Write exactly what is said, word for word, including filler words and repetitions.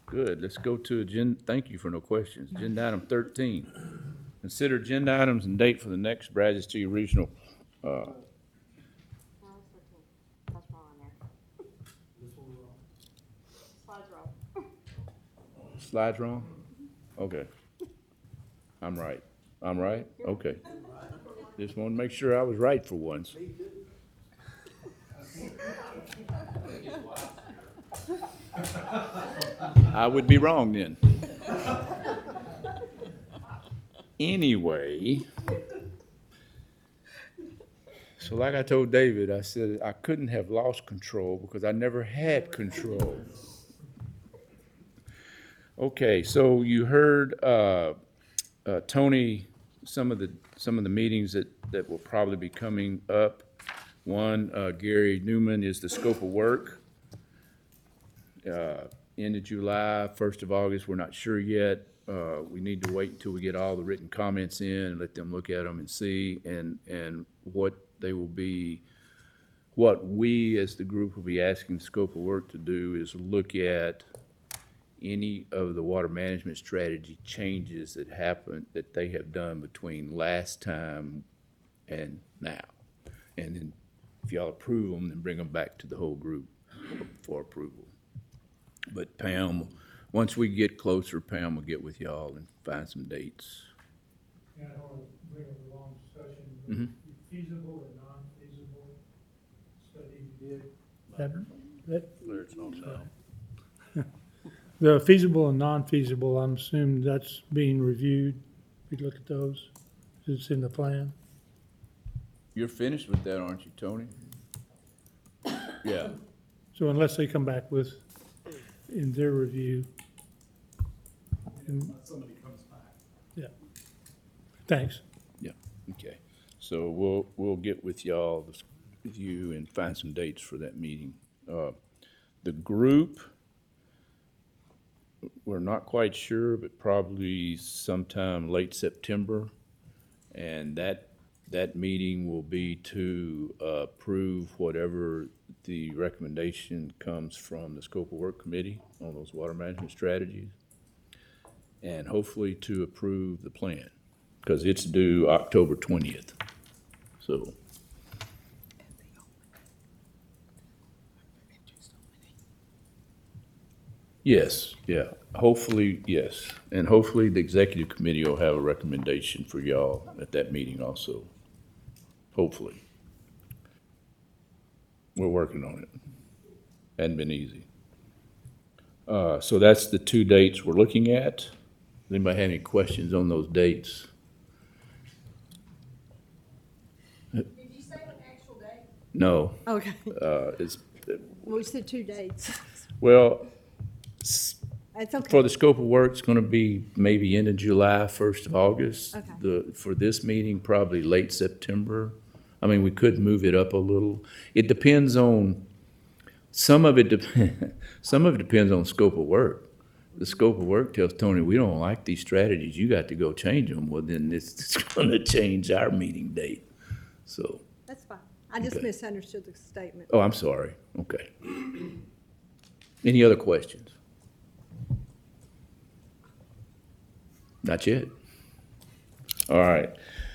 Good, let's go to agenda, thank you for no questions. Agenda item thirteen. Consider agenda items and date for the next Brazos City Regional, uh, No, it's thirteen. That's wrong on there. Slides wrong. slides wrong? Okay. I'm right. I'm right? Okay. Just want to make sure I was right for once. I would be wrong then. Anyway, so like I told David, I said I couldn't have lost control because I never had control. Okay, so you heard uh, uh, Tony, some of the, some of the meetings that, that will probably be coming up. One, uh, Gary Newman is the scope of work. Uh, End of July, first of August, we're not sure yet. Uh, We need to wait until we get all the written comments in and let them look at them and see, and, and what they will be, what we as the group will be asking the scope of work to do is look at any of the water management strategy changes that happened, that they have done between last time and now. And then if y'all approve them, then bring them back to the whole group for approval. But Pam, once we get closer, Pam will get with y'all and find some dates. Yeah, I don't want to bring up a long discussion, Mhm. but feasible and non-feasible study you did. That, that, the feasible and non-feasible, I'm assuming that's being reviewed. We look at those, it's in the plan. You're finished with that, aren't you, Tony? Yeah, So unless they come back with, in their review. and- Somebody comes back. Yeah. Thanks. okay. So we'll, we'll get with y'all, with you, and find some dates for that meeting. Uh, The group, we're not quite sure, but probably sometime late September. And that, that meeting will be to uh, approve whatever the recommendation comes from the scope of work committee on those water management strategies. And hopefully to approve the plan, because it's due October twentieth. So, yes, yeah, hopefully, yes. And hopefully the executive committee will have a recommendation for y'all at that meeting also. Hopefully. We're working on it. Hadn't been easy. Uh, so that's the two dates we're looking at. Anybody have any questions on those dates? Did you say an actual date? No, Okay. uh, it's, We said two dates. well, It's for okay. the scope of work, it's gonna be maybe end of July, first of August. Okay. The, for this meeting, probably late September. I mean, we could move it up a little. It depends on, some of it, dep- some of it depends on scope of work. The scope of work tells Tony, we don't like these strategies, you got to go change them. Well, then it's, it's gonna change our meeting date, so. That's fine. I just Okay. misunderstood the statement. Oh, I'm sorry, okay. Any other questions? Not yet. All right.